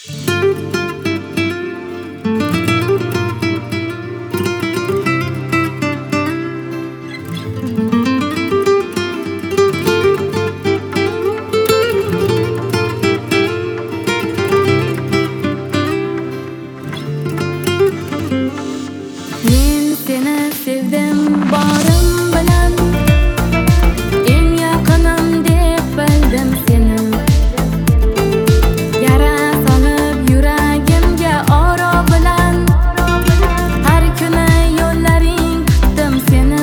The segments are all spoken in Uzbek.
Men seni sevdim borim bilan, eng yaqinim deb bildim seni. Yara solib yuragimga oro bilan, har kuni yo'llaring kutdim seni.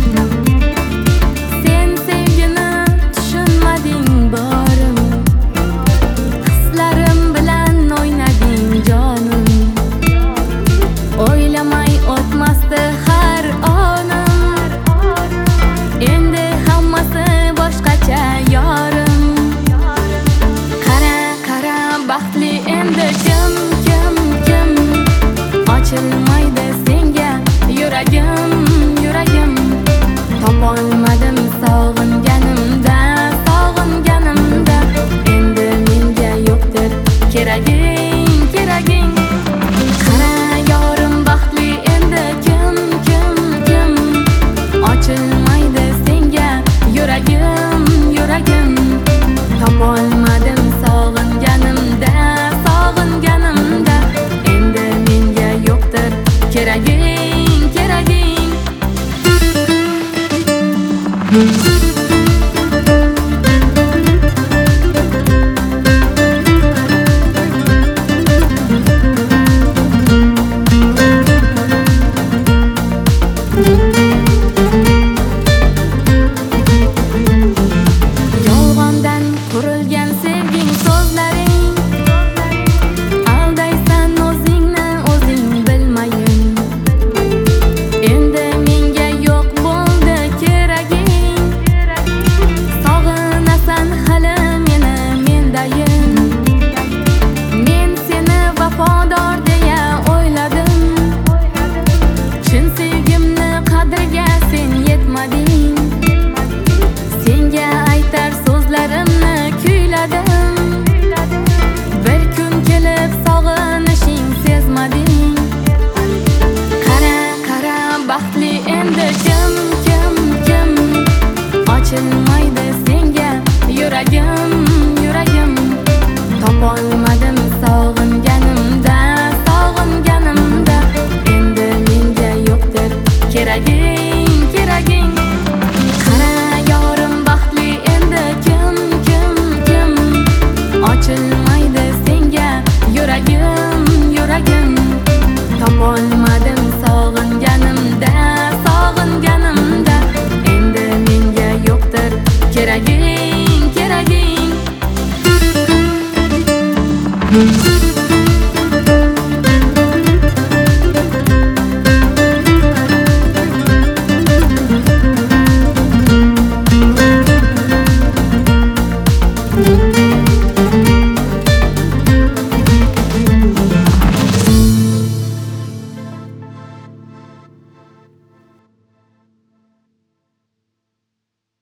Sen sevgini tushunmading borim, hislarim bilan o'ynading jonim. O'ylamay o'tmasdi har onim, endi hammasi boshqacha yorim. Qara, qara baxtli endi kim ochilmaydi senga yuragim, yuragim. Topolmadim sog'inganimda, endi menga yo'qdir keraging, keraging. Qara yorim baxtli endi kim ochilmaydi senga yuragim, yuragim. Topolmadim sog'inganimda, endi menga yo'qdir keraging, keraging.